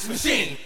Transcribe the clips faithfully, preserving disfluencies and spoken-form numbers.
Stats Machine.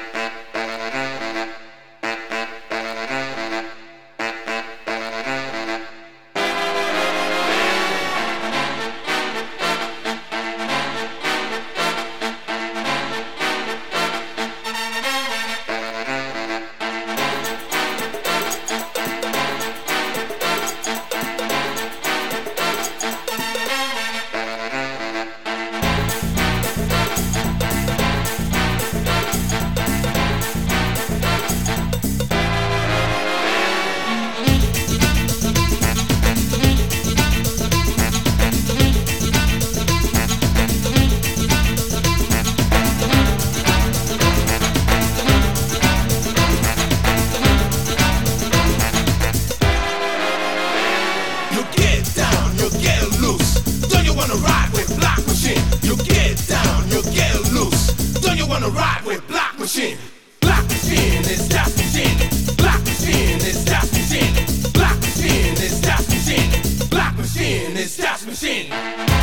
Ride with Black Machine. Black Machine is Stats Machine. Black Machine is Stats Machine. Black Machine is Stats Machine. Black Machine is Stats Machine.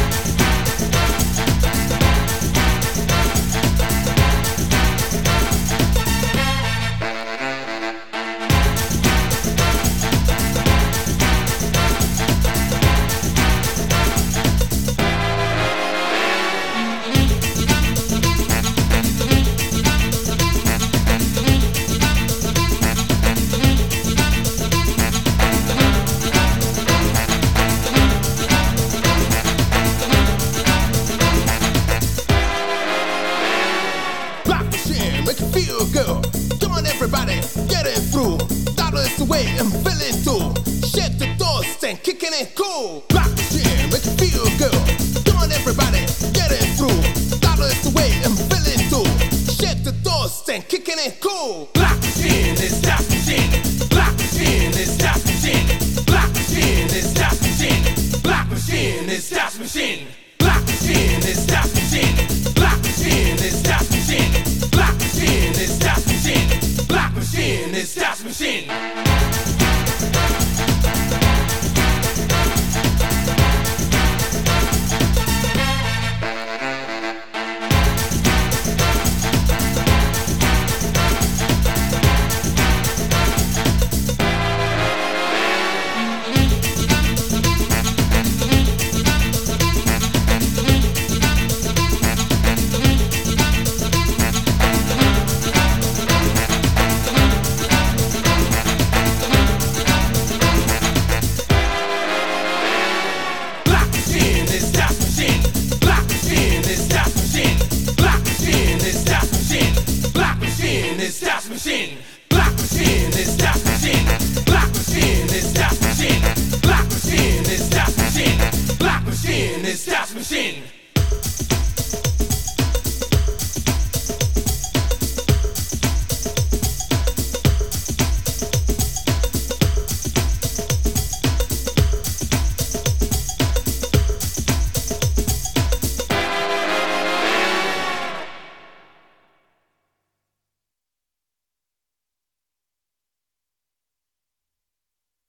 Make you feel good. Come on, everybody, get it through. Dollar is the way I'm feeling too. Shake the doors and kicking it cool. Black Machine, make you feel good. Come on, everybody, get it through. Dollar is the way I'm feeling too. Shake the doors and kicking it cool. Black Machine is Stats Machine. Black Machine is Stats Machine. Black Machine is Stats Machine. Black Machine is Stats Machine. Black Machine is Stats Machine. Black Machine is Stats Machine. Black Machine is Stats Machine. Black Machine is Stats Machine. Stats Machine. Black Machine is Stats Machine.